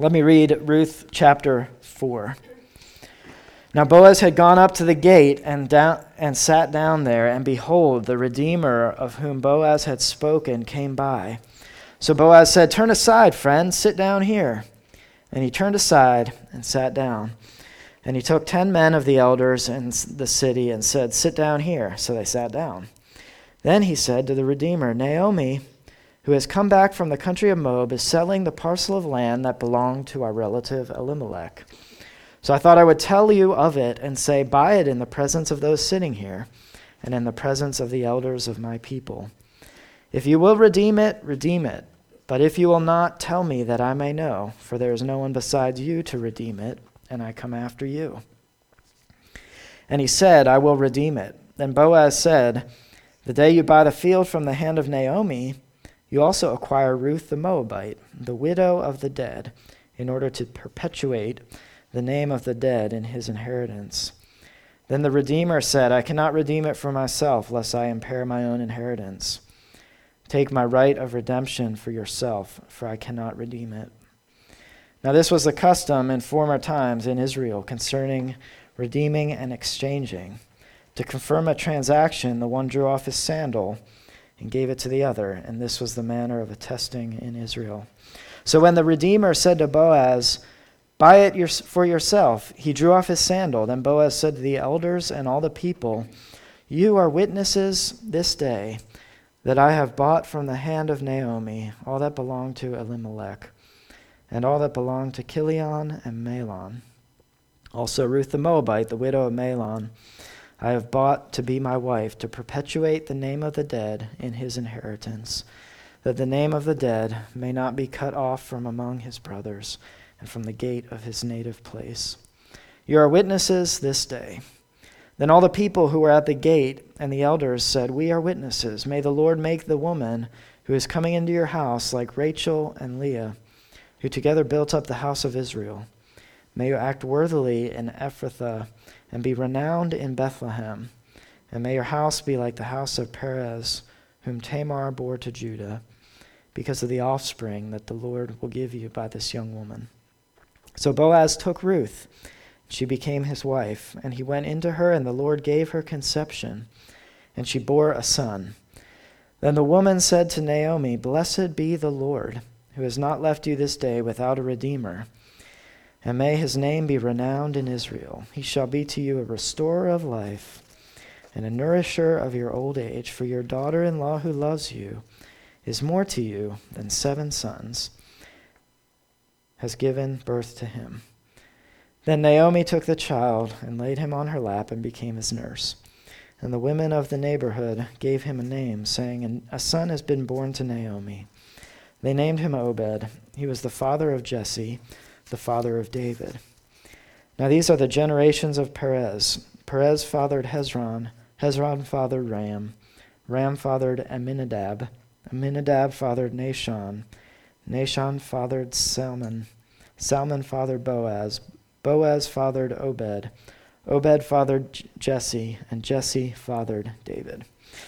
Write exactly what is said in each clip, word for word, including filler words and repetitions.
Let me read Ruth chapter four. Now Boaz had gone up to the gate and down and sat down there, and behold, the Redeemer of whom Boaz had spoken came by. So Boaz said, "Turn aside, friend, sit down here." And he turned aside and sat down. And he took ten men of the elders in the city and said, "Sit down here." So they sat down. Then he said to the Redeemer, "Naomi, who has come back from the country of Moab, is selling the parcel of land that belonged to our relative Elimelech. So I thought I would tell you of it and say, buy it in the presence of those sitting here and in the presence of the elders of my people. If you will redeem it, redeem it. But if you will not, tell me that I may know, for there is no one besides you to redeem it, and I come after you." And he said, "I will redeem it." Then Boaz said, "The day you buy the field from the hand of Naomi, you also acquire Ruth the Moabite, the widow of the dead, in order to perpetuate the name of the dead in his inheritance." Then the Redeemer said, "I cannot redeem it for myself, lest I impair my own inheritance. Take my right of redemption for yourself, for I cannot redeem it." Now this was the custom in former times in Israel concerning redeeming and exchanging. To confirm a transaction, the one drew off his sandal and gave it to the other, and this was the manner of attesting in Israel. So when the Redeemer said to Boaz, "Buy it your, for yourself," he drew off his sandal. Then Boaz said to the elders and all the people, "You are witnesses this day that I have bought from the hand of Naomi all that belonged to Elimelech, and all that belonged to Chilion and Mahlon. Also Ruth the Moabite, the widow of Mahlon, I have bought to be my wife, to perpetuate the name of the dead in his inheritance, that the name of the dead may not be cut off from among his brothers, and from the gate of his native place. You are witnesses this day." Then all the people who were at the gate and the elders said, "We are witnesses. May the Lord make the woman who is coming into your house like Rachel and Leah, who together built up the house of Israel. May you act worthily in Ephrathah and be renowned in Bethlehem. And may your house be like the house of Perez, whom Tamar bore to Judah, because of the offspring that the Lord will give you by this young woman." So Boaz took Ruth. She became his wife, and he went into her, and the Lord gave her conception, and she bore a son. Then the woman said to Naomi, "Blessed be the Lord, who has not left you this day without a redeemer. And may his name be renowned in Israel. He shall be to you a restorer of life and a nourisher of your old age, for your daughter-in-law who loves you is more to you than seven sons, has given birth to him." Then Naomi took the child and laid him on her lap and became his nurse. And the women of the neighborhood gave him a name, saying, "A son has been born to Naomi." They named him Obed. He was the father of Jesse, the father of David. Now these are the generations of Perez. Perez fathered Hezron. Hezron fathered Ram. Ram fathered Amminadab. Amminadab fathered Nahshon. Nahshon fathered Salmon. Salmon fathered Boaz. Boaz fathered Obed. Obed fathered J- Jesse, and Jesse fathered David.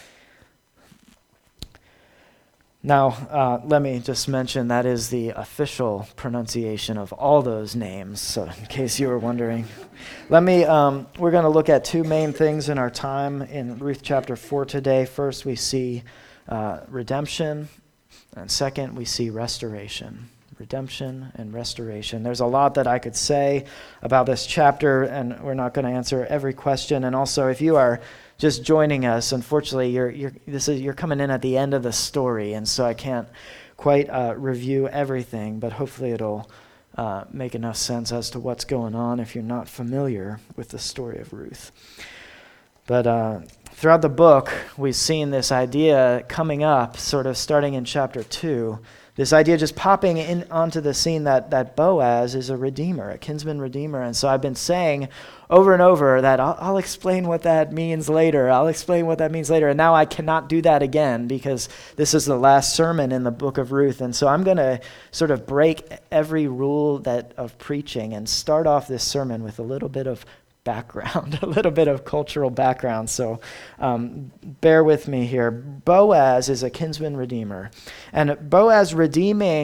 Now, uh, let me just mention that is the official pronunciation of all those names, so in case you were wondering. Let me, um, we're going to look at two main things in our time in Ruth chapter four today. First, we see uh, redemption, and second, we see restoration. Redemption and restoration. There's a lot that I could say about this chapter, and we're not going to answer every question. And also, if you are just joining us, unfortunately, you're you're this is you're coming in at the end of the story, and so I can't quite uh, review everything, but hopefully it'll uh, make enough sense as to what's going on if you're not familiar with the story of Ruth. But uh, throughout the book, we've seen this idea coming up, sort of starting in chapter two. This idea just popping in onto the scene that, that Boaz is a redeemer, a kinsman redeemer. And so I've been saying over and over that I'll, I'll explain what that means later. I'll explain what that means later. And now I cannot do that again because this is the last sermon in the book of Ruth. And so I'm going to sort of break every rule that of preaching and start off this sermon with a little bit of background, a little bit of cultural background. So um, bear with me here. Boaz is a kinsman redeemer. And Boaz redeeming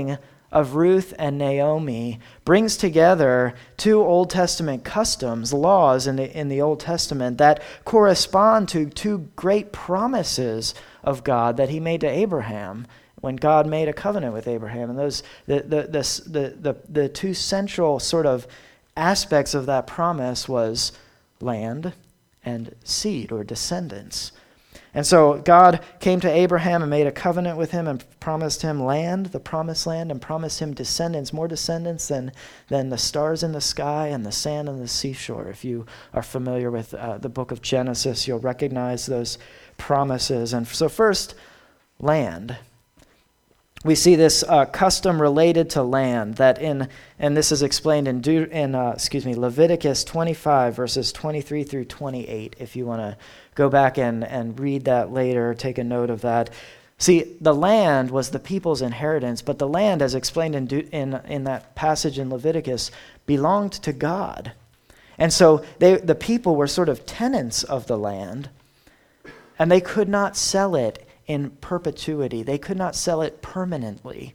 of Ruth and Naomi brings together two Old Testament customs, laws in the, in the Old Testament that correspond to two great promises of God that he made to Abraham when God made a covenant with Abraham. And those the the the the, the, the two central sort of aspects of that promise was land and seed or descendants. And so God came to Abraham and made a covenant with him and promised him land, the promised land, and promised him descendants, more descendants than, than the stars in the sky and the sand on the seashore. If you are familiar with uh, the book of Genesis, you'll recognize those promises. And so first, land. We see this uh, custom related to land that in, and this is explained in, De- in uh, excuse me, Leviticus twenty-five, verses twenty-three through twenty-eight, if you want to go back and, and read that later, take a note of that. See, the land was the people's inheritance, but the land, as explained in, De- in, in that passage in Leviticus, belonged to God. And so they, the people were sort of tenants of the land, and they could not sell it in perpetuity. They could not sell it permanently.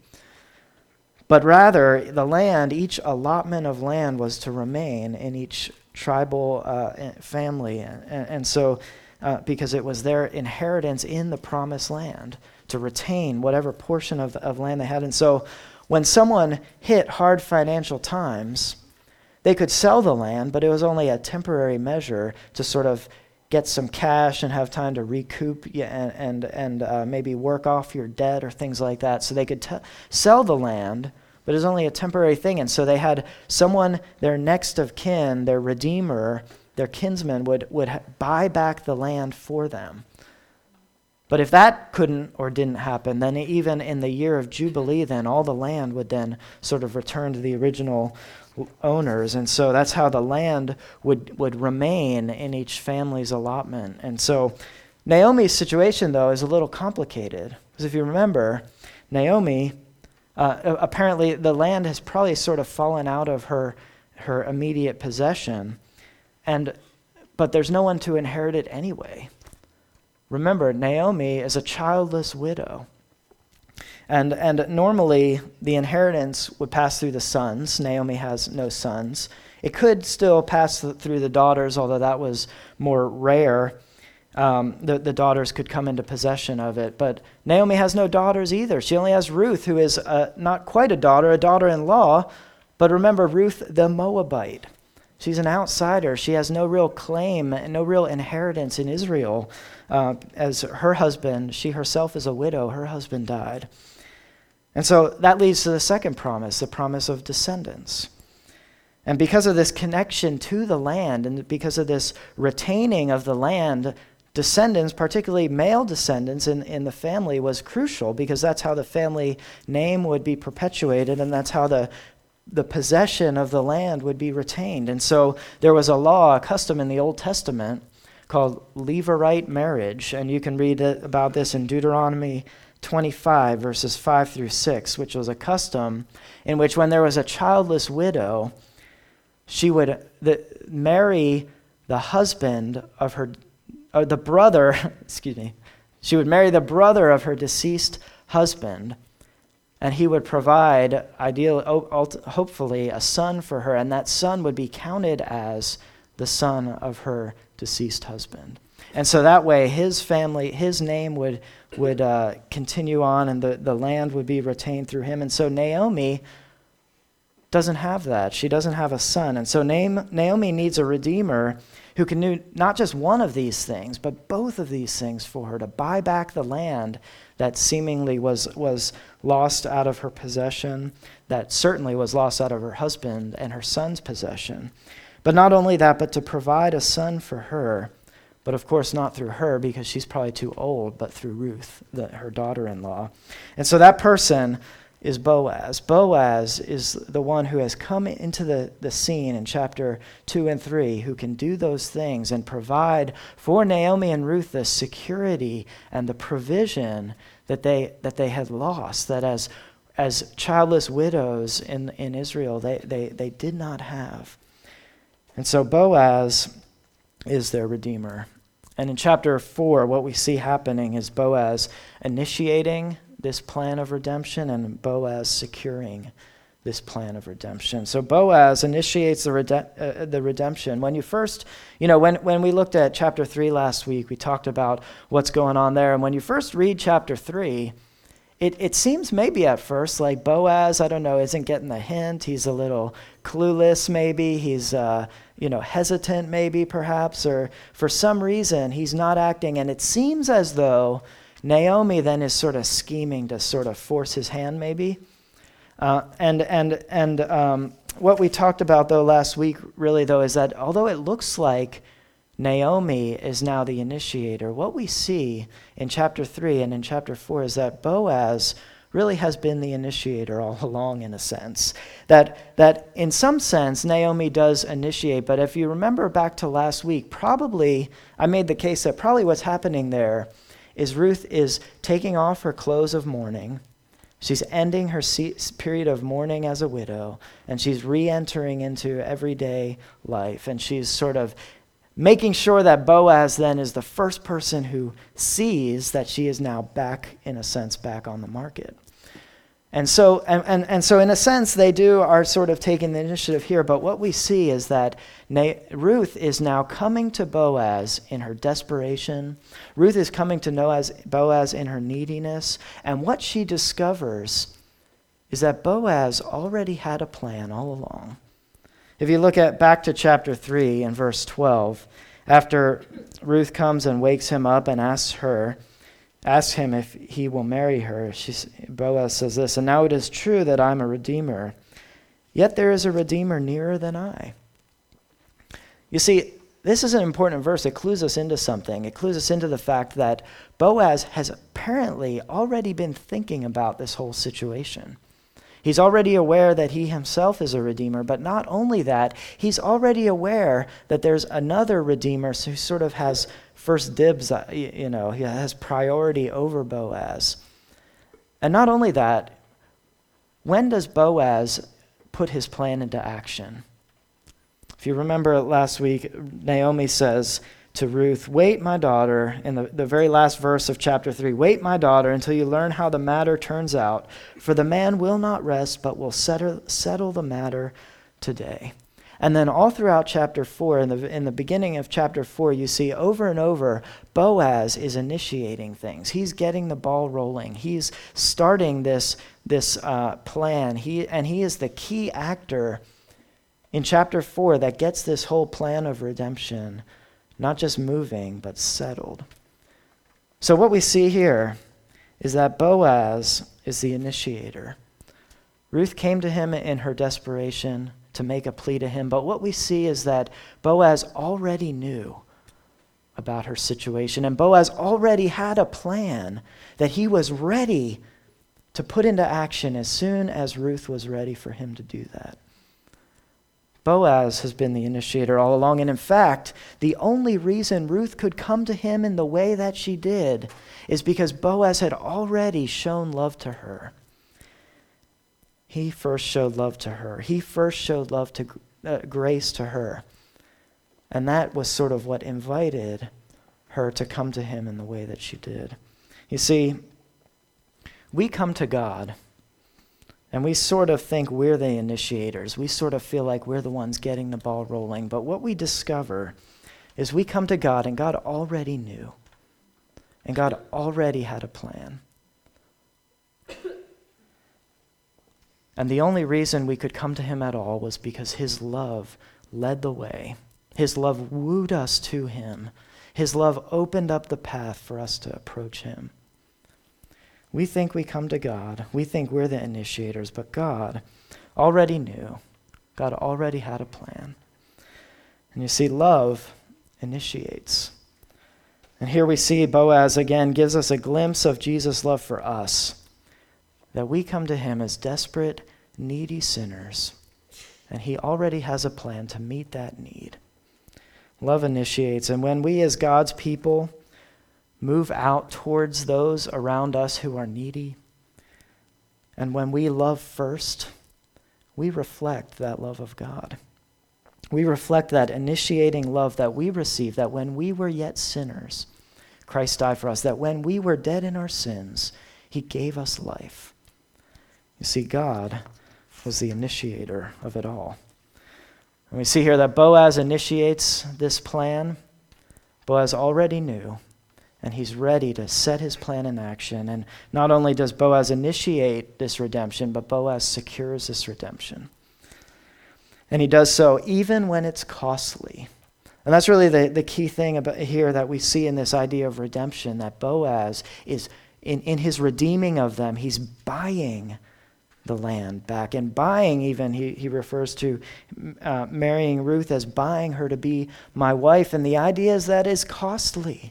But rather, the land, each allotment of land was to remain in each tribal uh, family. And, and so, uh, because it was their inheritance in the promised land to retain whatever portion of, of land they had. And so, when someone hit hard financial times, they could sell the land, but it was only a temporary measure to sort of get some cash and have time to recoup and and, and uh, maybe work off your debt or things like that. So they could t- sell the land, but it was only a temporary thing. And so they had someone, their next of kin, their redeemer, their kinsman, would, would ha- buy back the land for them. But if that couldn't or didn't happen, then even in the year of Jubilee, then all the land would then sort of return to the original owners. And so that's how the land would, would remain in each family's allotment. And so Naomi's situation, though, is a little complicated. Because if you remember, Naomi, uh, apparently the land has probably sort of fallen out of her, her immediate possession. And but there's no one to inherit it anyway. Remember, Naomi is a childless widow. And and normally the inheritance would pass through the sons. Naomi has no sons. It could still pass th- through the daughters, although that was more rare. Um, the, the daughters could come into possession of it. But Naomi has no daughters either. She only has Ruth, who is uh, not quite a daughter, a daughter-in-law. But remember, Ruth the Moabite. She's an outsider. She has no real claim, no real inheritance in Israel. Uh, as her husband, she herself is a widow. Her husband died. And so that leads to the second promise, the promise of descendants. And because of this connection to the land and because of this retaining of the land, descendants, particularly male descendants in, in the family, was crucial because that's how the family name would be perpetuated and that's how the the possession of the land would be retained. And so there was a law, a custom in the Old Testament called Levirate marriage, and you can read about this in Deuteronomy twenty-five, verses five through six, which was a custom in which when there was a childless widow, she would the, marry the husband of her, or the brother, excuse me, she would marry the brother of her deceased husband, and he would provide, ideally, hopefully, a son for her, and that son would be counted as the son of her deceased husband. And so that way, his family, his name would would uh, continue on, and the, the land would be retained through him. And so Naomi doesn't have that. She doesn't have a son. And so Naomi needs a redeemer who can do not just one of these things, but both of these things for her, to buy back the land that seemingly was was lost out of her possession, that certainly was lost out of her husband and her son's possession. But not only that, but to provide a son for her, but of course not through her because she's probably too old, but through Ruth, the, her daughter-in-law. And so that person is Boaz. Boaz is the one who has come into the, the scene in chapter two and three, who can do those things and provide for Naomi and Ruth the security and the provision that they that they had lost, that as as childless widows in, in Israel, they, they, they did not have. And so Boaz is their redeemer. And in chapter four, what we see happening is Boaz initiating this plan of redemption and Boaz securing this plan of redemption. So Boaz initiates the rede- uh, the redemption. When you first, you know, when, when we looked at chapter three last week, we talked about what's going on there. And when you first read chapter three, it, it seems maybe at first like Boaz, I don't know, isn't getting the hint. He's a little clueless maybe. He's, uh, you know, hesitant maybe perhaps, or for some reason he's not acting. And it seems as though Naomi then is sort of scheming to sort of force his hand maybe. Uh, and and and um, what we talked about, though, last week, really, though, is that although it looks like Naomi is now the initiator, what we see in chapter three and in chapter four is that Boaz really has been the initiator all along, in a sense. That, that in some sense, Naomi does initiate, but if you remember back to last week, probably, I made the case that probably what's happening there is Ruth is taking off her clothes of mourning. She's ending her period of mourning as a widow, and she's re-entering into everyday life, and she's sort of making sure that Boaz then is the first person who sees that she is now back, in a sense, back on the market. And so, and, and, and so in a sense, they do are sort of taking the initiative here, but what we see is that Na- Ruth is now coming to Boaz in her desperation. Ruth is coming to Boaz, Boaz in her neediness, and what she discovers is that Boaz already had a plan all along. If you look at back to chapter three and verse twelve, after Ruth comes and wakes him up and asks her, asks him if he will marry her, she, Boaz says this, "And now it is true that I'm a redeemer, yet there is a redeemer nearer than I." You see, this is an important verse. It clues us into something. It clues us into the fact that Boaz has apparently already been thinking about this whole situation. He's already aware that he himself is a redeemer, but not only that, he's already aware that there's another redeemer who sort of has first dibs, you know, he has priority over Boaz. And not only that, when does Boaz put his plan into action? If you remember last week, Naomi says to Ruth, "Wait, my daughter," in the, the very last verse of chapter three, "Wait, my daughter, until you learn how the matter turns out, for the man will not rest, but will settle, settle the matter today." And then all throughout chapter four, in the, in the beginning of chapter four, you see over and over, Boaz is initiating things. He's getting the ball rolling. He's starting this, this uh, plan, he, and he is the key actor in chapter four that gets this whole plan of redemption not just moving, but settled. So what we see here is that Boaz is the initiator. Ruth came to him in her desperation to make a plea to him, but what we see is that Boaz already knew about her situation, and Boaz already had a plan that he was ready to put into action as soon as Ruth was ready for him to do that. Boaz has been the initiator all along, and in fact, the only reason Ruth could come to him in the way that she did is because Boaz had already shown love to her. He first showed love to her. He first showed love to uh, grace to her, and that was sort of what invited her to come to him in the way that she did. You see, we come to God, and we sort of think we're the initiators. We sort of feel like we're the ones getting the ball rolling. But what we discover is we come to God, and God already knew. And God already had a plan. And the only reason we could come to him at all was because his love led the way. His love wooed us to him. His love opened up the path for us to approach him. We think we come to God. We think we're the initiators, but God already knew. God already had a plan. And you see, love initiates. And here we see Boaz again gives us a glimpse of Jesus' love for us, that we come to him as desperate, needy sinners, and he already has a plan to meet that need. Love initiates, and when we as God's people move out towards those around us who are needy, and when we love first, we reflect that love of God. We reflect that initiating love that we receive, that when we were yet sinners, Christ died for us, that when we were dead in our sins, He gave us life. You see, God was the initiator of it all. And we see here that Boaz initiates this plan. Boaz already knew, and he's ready to set his plan in action. And not only does Boaz initiate this redemption, but Boaz secures this redemption. And he does so even when it's costly. And that's really the, the key thing about here that we see in this idea of redemption, that Boaz is, in, in his redeeming of them, he's buying the land back. And buying even, he, he refers to uh, marrying Ruth as buying her to be my wife. And the idea is that is costly.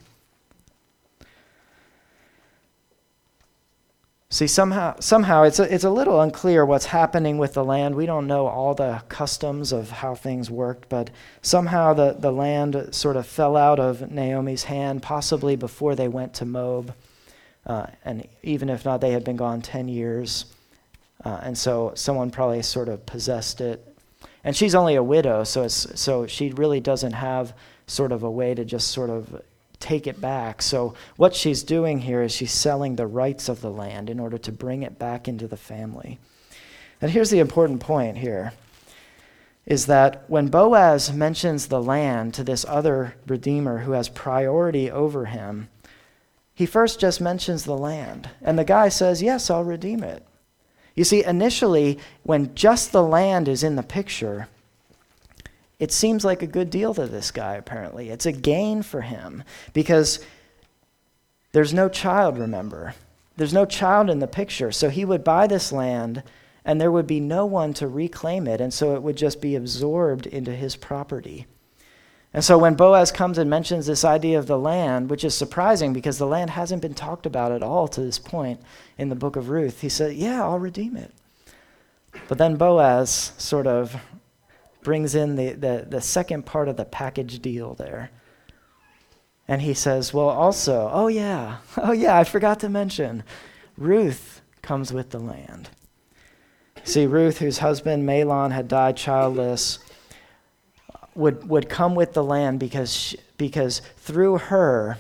See, somehow somehow it's a, it's a little unclear what's happening with the land. We don't know all the customs of how things worked, but somehow the, the land sort of fell out of Naomi's hand, possibly before they went to Moab. Uh, and even if not, they had been gone ten years. Uh, and so someone probably sort of possessed it. And she's only a widow, so it's, so she really doesn't have sort of a way to just sort of take it back. So what she's doing here is she's selling the rights of the land in order to bring it back into the family. And here's the important point here, is that when Boaz mentions the land to this other redeemer who has priority over him, he first just mentions the land. And the guy says, yes, I'll redeem it. You see, initially, when just the land is in the picture, it seems like a good deal to this guy, apparently. It's a gain for him because there's no child, remember. There's no child in the picture. So he would buy this land and there would be no one to reclaim it. And so it would just be absorbed into his property. And so when Boaz comes and mentions this idea of the land, which is surprising because the land hasn't been talked about at all to this point in the book of Ruth, he said, yeah, I'll redeem it. But then Boaz sort of brings in the, the, the second part of the package deal there. And he says, well, also, oh yeah, oh yeah, I forgot to mention, Ruth comes with the land. See, Ruth, whose husband Mahlon had died childless, would, would come with the land because, she, because through her,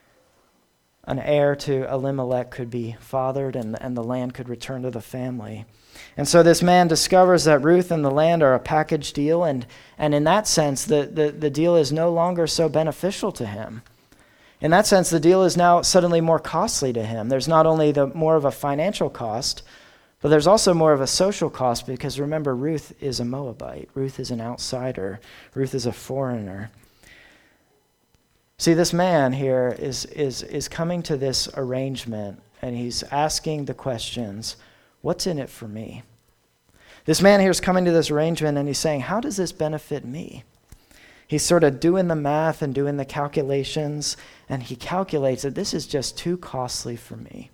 an heir to Elimelech could be fathered and, and the land could return to the family. And so this man discovers that Ruth and the land are a package deal, and, and in that sense, the, the, the deal is no longer so beneficial to him. In that sense, the deal is now suddenly more costly to him. There's not only the more of a financial cost, but there's also more of a social cost because remember, Ruth is a Moabite. Ruth is an outsider. Ruth is a foreigner. See, this man here is, is, is coming to this arrangement, and he's asking the questions, what's in it for me? This man here is coming to this arrangement and he's saying, how does this benefit me? He's sort of doing the math and doing the calculations, and he calculates that this is just too costly for me.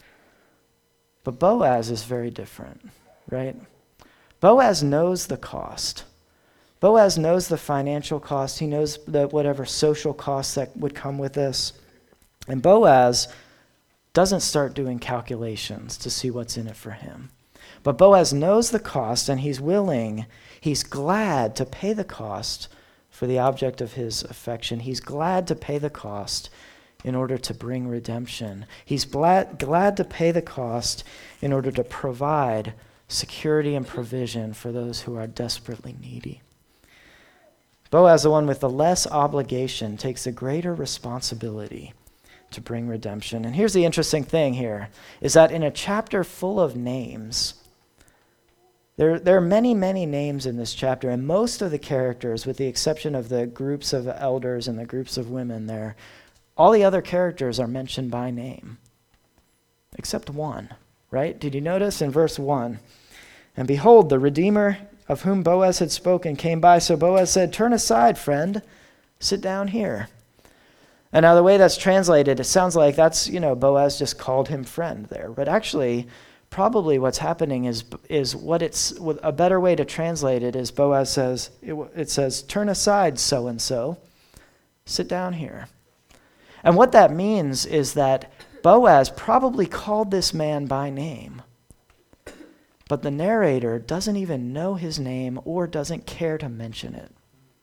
But Boaz is very different, right? Boaz knows the cost. Boaz knows the financial cost. He knows the whatever social costs that would come with this. And Boaz doesn't start doing calculations to see what's in it for him. But Boaz knows the cost, and he's willing, he's glad to pay the cost for the object of his affection. He's glad to pay the cost in order to bring redemption. He's glad, glad to pay the cost in order to provide security and provision for those who are desperately needy. Boaz, the one with the less obligation, takes a greater responsibility to bring redemption. And here's the interesting thing here, is that in a chapter full of names, there, there are many, many names in this chapter, and most of the characters, with the exception of the groups of elders and the groups of women there, all the other characters are mentioned by name, except one, right? Did you notice in verse one? And behold, the Redeemer of whom Boaz had spoken came by. So Boaz said, turn aside, friend, sit down here. And now the way that's translated, it sounds like that's, you know, Boaz just called him friend there. But actually, probably what's happening is is what it's, a better way to translate it is Boaz says, it, it says, turn aside, so-and-so, sit down here. And what that means is that Boaz probably called this man by name, but the narrator doesn't even know his name or doesn't care to mention it.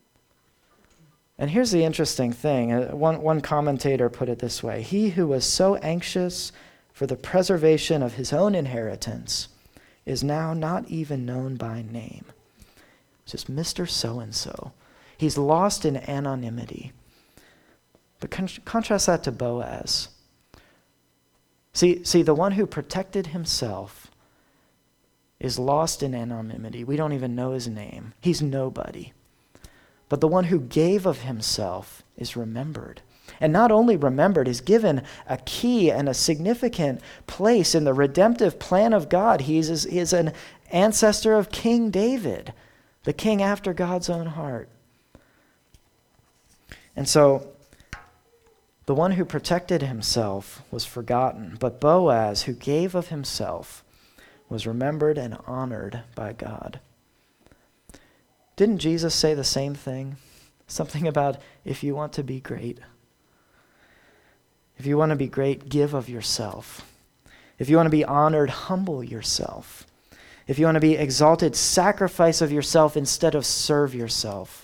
And here's the interesting thing. One, one commentator put it this way. He who was so anxious for the preservation of his own inheritance, is now not even known by name. Just Mister So-and-so. He's lost in anonymity. But con- contrast that to Boaz. See, see, the one who protected himself is lost in anonymity. We don't even know his name. He's nobody. But the one who gave of himself is remembered. And not only remembered, is given a key and a significant place in the redemptive plan of God. He is, he is an ancestor of King David, the king after God's own heart. And so, the one who protected himself was forgotten, but Boaz, who gave of himself, was remembered and honored by God. Didn't Jesus say the same thing? Something about, if you want to be great, if you want to be great, give of yourself. If you want to be honored, humble yourself. If you want to be exalted, sacrifice of yourself instead of serve yourself.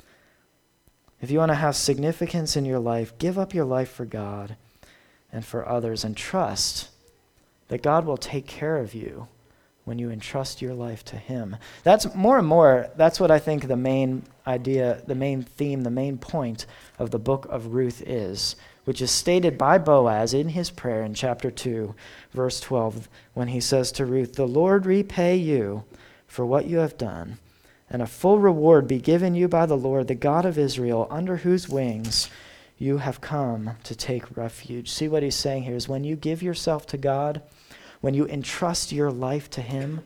If you want to have significance in your life, give up your life for God and for others, and trust that God will take care of you when you entrust your life to him. That's more and more, that's what I think the main idea, the main theme, the main point of the book of Ruth is, which is stated by Boaz in his prayer in chapter two, verse twelve, when he says to Ruth, "The Lord repay you for what you have done, and a full reward be given you by the Lord, the God of Israel, under whose wings you have come to take refuge." See what he's saying here is when you give yourself to God, when you entrust your life to him,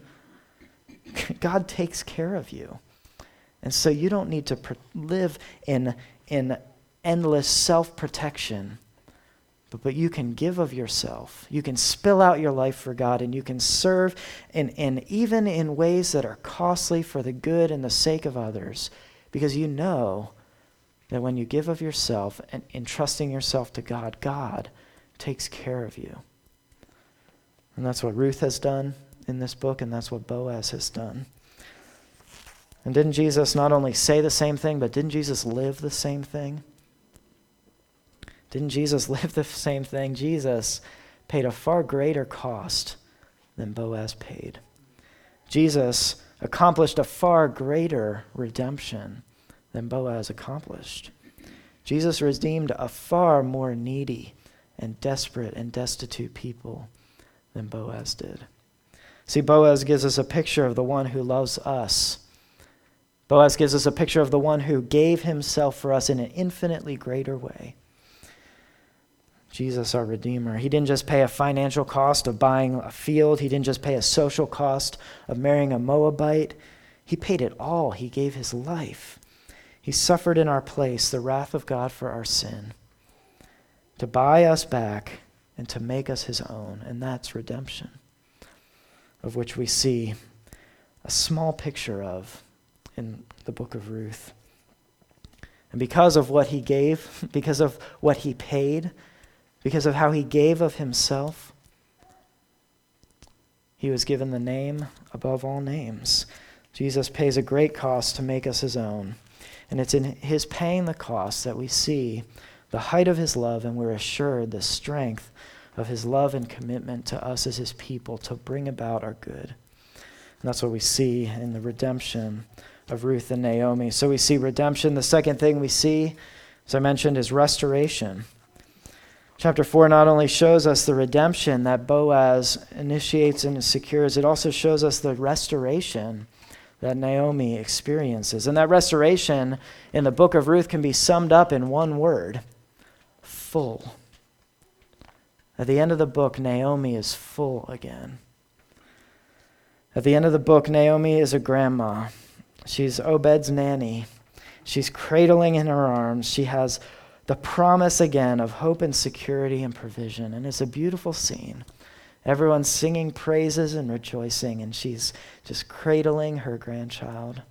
God takes care of you. And so you don't need to pr- live in, in endless self-protection, but, but you can give of yourself. You can spill out your life for God, and you can serve in, in even in ways that are costly for the good and the sake of others, because you know that when you give of yourself and entrusting yourself to God, God takes care of you. And that's what Ruth has done in this book, and that's what Boaz has done. And didn't Jesus not only say the same thing, but didn't Jesus live the same thing? Didn't Jesus live the same thing? Jesus paid a far greater cost than Boaz paid. Jesus accomplished a far greater redemption than Boaz accomplished. Jesus redeemed a far more needy and desperate and destitute people than Boaz did. See, Boaz gives us a picture of the one who loves us. Boaz gives us a picture of the one who gave himself for us in an infinitely greater way. Jesus, our Redeemer. He didn't just pay a financial cost of buying a field. He didn't just pay a social cost of marrying a Moabite. He paid it all. He gave his life. He suffered in our place the wrath of God for our sin, to buy us back and to make us his own. And that's redemption, of which we see a small picture of in the book of Ruth. And because of what he gave, because of what he paid, because of how he gave of himself, he was given the name above all names. Jesus pays a great cost to make us his own. And it's in his paying the cost that we see the height of his love, and we're assured the strength of his love and commitment to us as his people to bring about our good. And that's what we see in the redemption of Ruth and Naomi. So we see redemption. The second thing we see, as I mentioned, is restoration. Chapter four not only shows us the redemption that Boaz initiates and secures, it also shows us the restoration that Naomi experiences. And that restoration in the book of Ruth can be summed up in one word: full. At the end of the book, Naomi is full again. At the end of the book, Naomi is a grandma. She's Obed's nanny. She's cradling in her arms. She has the promise again of hope and security and provision. And it's a beautiful scene. Everyone's singing praises and rejoicing, and she's just cradling her grandchild.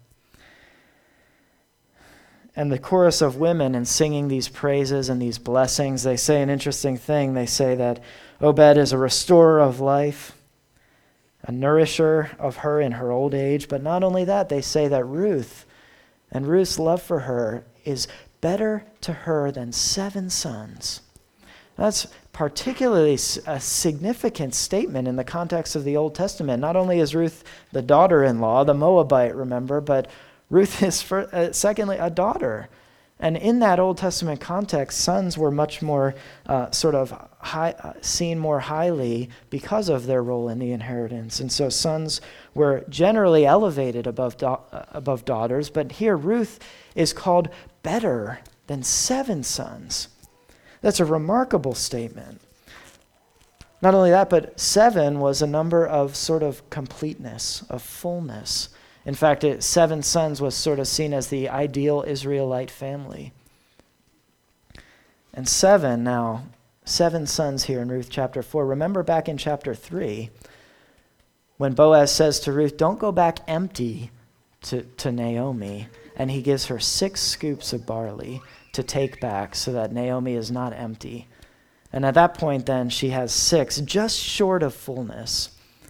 And the chorus of women in singing these praises and these blessings, they say an interesting thing. They say that Obed is a restorer of life, a nourisher of her in her old age. But not only that, they say that Ruth and Ruth's love for her is better to her than seven sons. That's particularly a significant statement in the context of the Old Testament. Not only is Ruth the daughter-in-law, the Moabite, remember, but Ruth is, for, uh, secondly, a daughter. And in that Old Testament context, sons were much more uh, sort of high, uh, seen more highly because of their role in the inheritance. And so sons were generally elevated above, da- uh, above daughters, but here Ruth is called better than seven sons. That's a remarkable statement. Not only that, but seven was a number of sort of completeness, of fullness. In fact, it, seven sons was sort of seen as the ideal Israelite family. And seven now, seven sons here in Ruth chapter four. Remember back in chapter three, when Boaz says to Ruth, don't go back empty to, to Naomi, and he gives her six scoops of barley to take back so that Naomi is not empty. And at that point then, she has six, just short of fullness,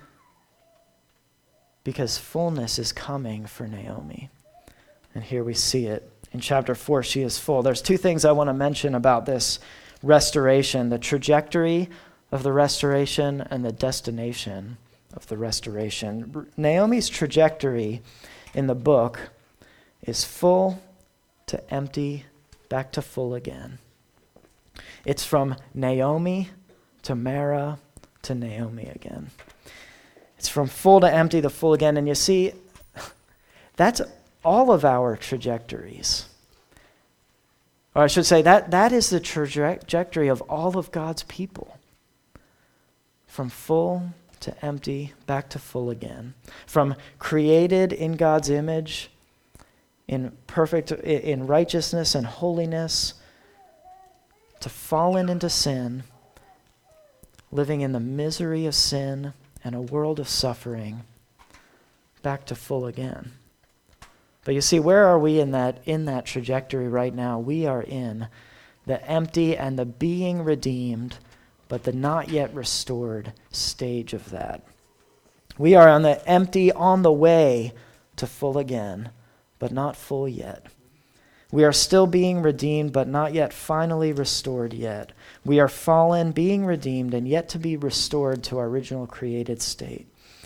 because fullness is coming for Naomi. And here we see it. In chapter four, she is full. There's two things I want to mention about this restoration, the trajectory of the restoration and the destination of the restoration. Naomi's trajectory in the book is full to empty, back to full again. It's from Naomi to Mara to Naomi again. It's from full to empty to full again. And you see, that's all of our trajectories. Or I should say, that that is the trajectory of all of God's people. From full to empty, back to full again. From created in God's image, in perfect, in righteousness and holiness, to fallen into sin, living in the misery of sin and a world of suffering, back to full again. But you see, where are we in that in that trajectory right now? We are in the empty and the being redeemed, but the not yet restored stage of that. We are on the empty, on the way to full again, but not full yet. We are still being redeemed, but not yet finally restored yet. We are fallen, being redeemed, and yet to be restored to our original created state.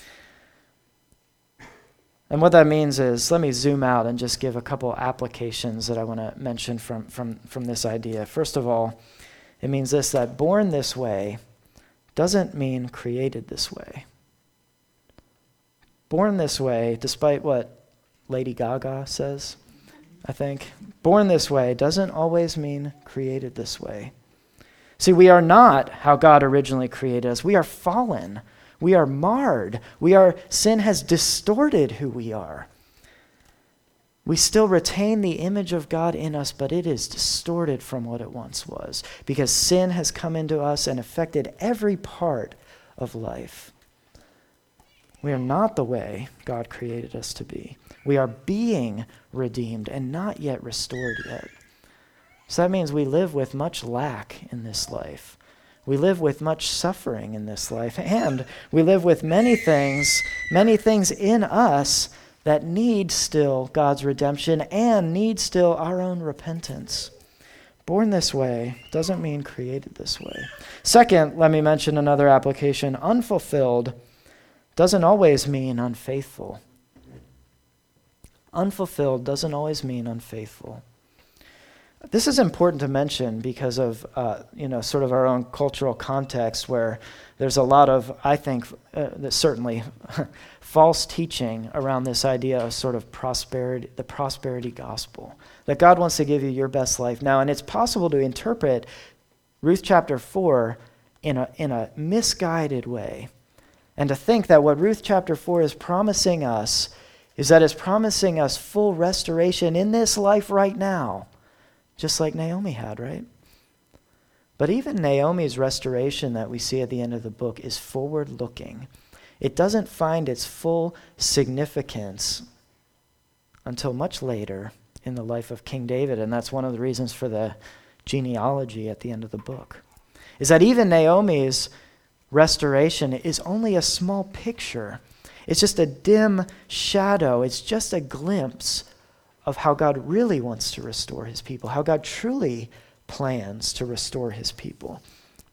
And what that means is, let me zoom out and just give a couple applications that I want to mention from, from, from this idea. First of all, it means this, that born this way doesn't mean created this way. Born this way, despite what Lady Gaga says, I think, born this way doesn't always mean created this way. See, we are not how God originally created us. We are fallen. We are marred. We are, sin has distorted who we are. We still retain the image of God in us, but it is distorted from what it once was, because sin has come into us and affected every part of life. We are not the way God created us to be. We are being redeemed and not yet restored yet. So that means we live with much lack in this life. We live with much suffering in this life. And we live with many things, many things in us that need still God's redemption and need still our own repentance. Born this way doesn't mean created this way. Second, let me mention another application. Unfulfilled doesn't always mean unfaithful. Unfulfilled doesn't always mean unfaithful. This is important to mention because of, uh, you know, sort of our own cultural context where there's a lot of, I think, uh, certainly false teaching around this idea of sort of prosperity, the prosperity gospel, that God wants to give you your best life now. And it's possible to interpret Ruth chapter four in a in a misguided way, and to think that what Ruth chapter four is promising us is that it's promising us full restoration in this life right now, just like Naomi had, right? But even Naomi's restoration that we see at the end of the book is forward-looking. It doesn't find its full significance until much later in the life of King David, and that's one of the reasons for the genealogy at the end of the book, is that even Naomi's restoration is only a small picture. It's just a dim shadow. It's just a glimpse of how God really wants to restore his people, how God truly plans to restore his people.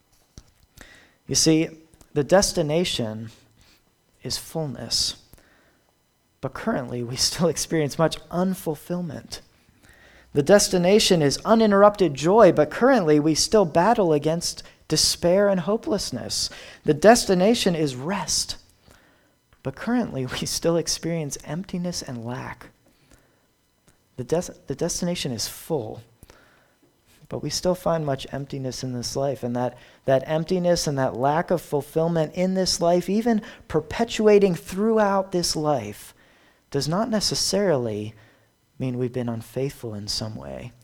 You see, the destination is fullness, but currently we still experience much unfulfillment. The destination is uninterrupted joy, but currently we still battle against despair and hopelessness. The destination is rest, but currently we still experience emptiness and lack. The, des- the destination is full, but we still find much emptiness in this life, and that, that emptiness and that lack of fulfillment in this life, even perpetuating throughout this life, does not necessarily mean we've been unfaithful in some way.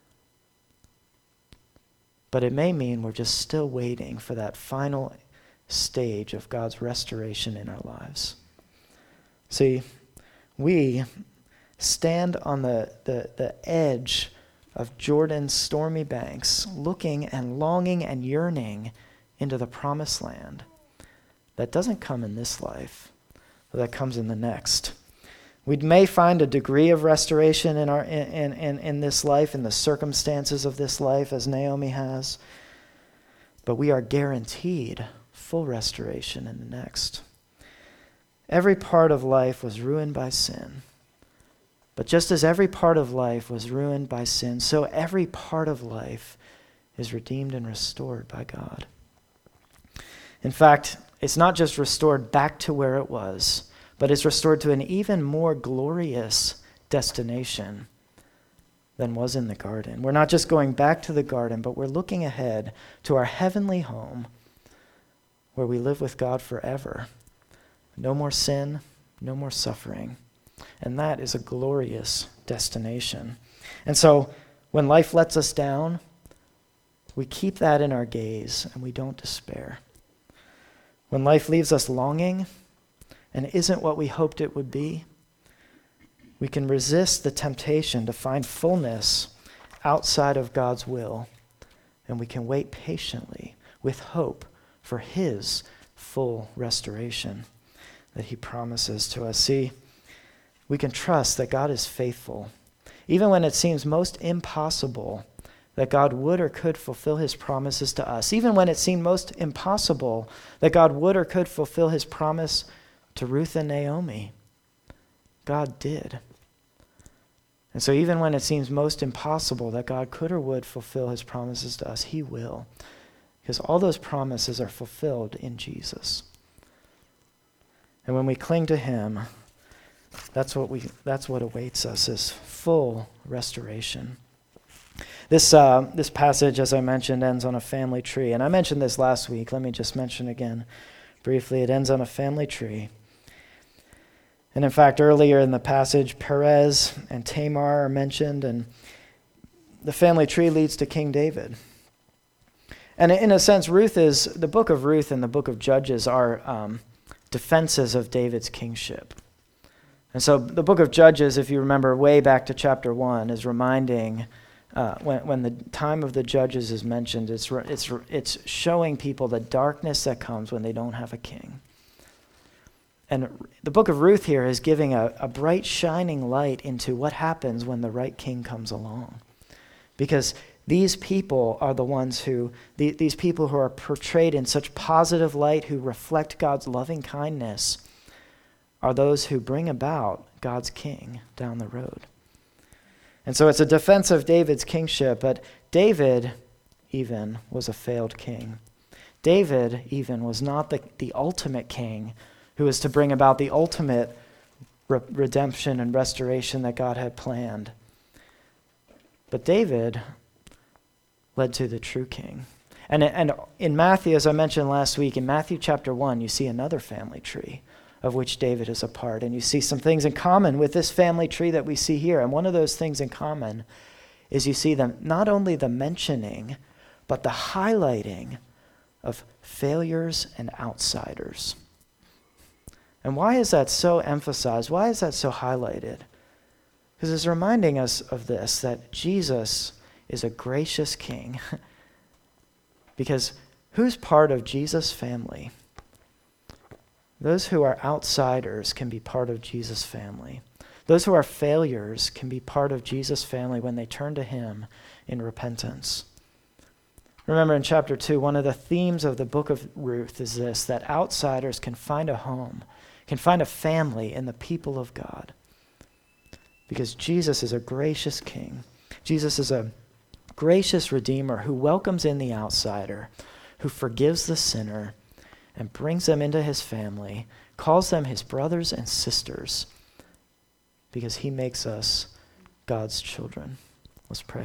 But it may mean we're just still waiting for that final stage of God's restoration in our lives. See, we stand on the, the, the edge of Jordan's stormy banks, looking and longing and yearning into the promised land that doesn't come in this life, but that comes in the next. We may find a degree of restoration in our in, in, in this life, in the circumstances of this life, as Naomi has, but we are guaranteed full restoration in the next. Every part of life was ruined by sin. But just as every part of life was ruined by sin, so every part of life is redeemed and restored by God. In fact, it's not just restored back to where it was, but it's restored to an even more glorious destination than was in the garden. We're not just going back to the garden, but we're looking ahead to our heavenly home where we live with God forever. No more sin, no more suffering. And that is a glorious destination. And so when life lets us down, we keep that in our gaze and we don't despair. When life leaves us longing and isn't what we hoped it would be, we can resist the temptation to find fullness outside of God's will, and we can wait patiently with hope for his full restoration that he promises to us. See, we can trust that God is faithful, even when it seems most impossible that God would or could fulfill his promises to us, even when it seemed most impossible that God would or could fulfill his promise to Ruth and Naomi. God did. And so even when it seems most impossible that God could or would fulfill his promises to us, he will, because all those promises are fulfilled in Jesus. And when we cling to him, That's what we. That's what awaits us, is full restoration. This uh, this passage, as I mentioned, ends on a family tree. And I mentioned this last week. Let me just mention again briefly. It ends on a family tree. And in fact, earlier in the passage, Perez and Tamar are mentioned, and the family tree leads to King David. And in a sense, Ruth is, the book of Ruth and the book of Judges are um, defenses of David's kingship. And so the book of Judges, if you remember way back to chapter one, is reminding, uh, when, when the time of the judges is mentioned, it's, it's, it's showing people the darkness that comes when they don't have a king. And the book of Ruth here is giving a, a bright shining light into what happens when the right king comes along. Because these people are the ones who, the, these people who are portrayed in such positive light, who reflect God's loving kindness, are those who bring about God's king down the road. And so it's a defense of David's kingship, but David even was a failed king. David even was not the, the ultimate king who was to bring about the ultimate re- redemption and restoration that God had planned. But David led to the true king. And, and in Matthew, as I mentioned last week, in Matthew chapter one, you see another family tree of which David is a part. And you see some things in common with this family tree that we see here. And one of those things in common is you see them, not only the mentioning, but the highlighting of failures and outsiders. And why is that so emphasized? Why is that so highlighted? Because it's reminding us of this, that Jesus is a gracious king. Because who's part of Jesus' family? Those who are outsiders can be part of Jesus' family. Those who are failures can be part of Jesus' family when they turn to him in repentance. Remember in chapter two, one of the themes of the book of Ruth is this, that outsiders can find a home, can find a family in the people of God. Because Jesus is a gracious king. Jesus is a gracious redeemer who welcomes in the outsider, who forgives the sinner and brings them into his family, calls them his brothers and sisters, because he makes us God's children. Let's pray.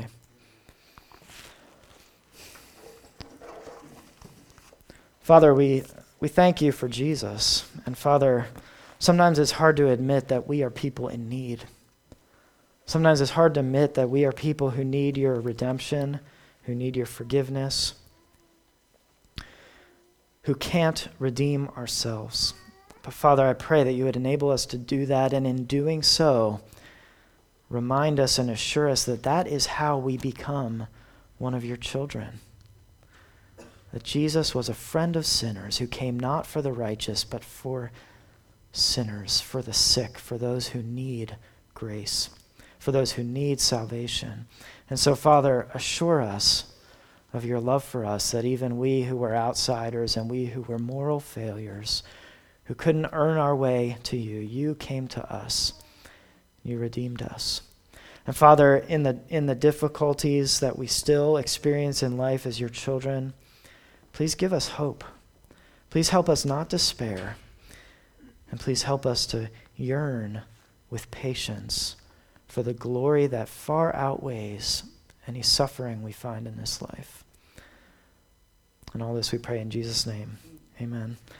Father, we, we thank you for Jesus. And Father, sometimes it's hard to admit that we are people in need. Sometimes it's hard to admit that we are people who need your redemption, who need your forgiveness, who can't redeem ourselves. But Father, I pray that you would enable us to do that, and in doing so, remind us and assure us that that is how we become one of your children. That Jesus was a friend of sinners who came not for the righteous, but for sinners, for the sick, for those who need grace, for those who need salvation. And so, Father, assure us of your love for us, that even we who were outsiders and we who were moral failures, who couldn't earn our way to you, you came to us. You redeemed us. And Father, in the in the difficulties that we still experience in life as your children, please give us hope. Please help us not despair. And please help us to yearn with patience for the glory that far outweighs any suffering we find in this life. And all this we pray in Jesus' name. Amen.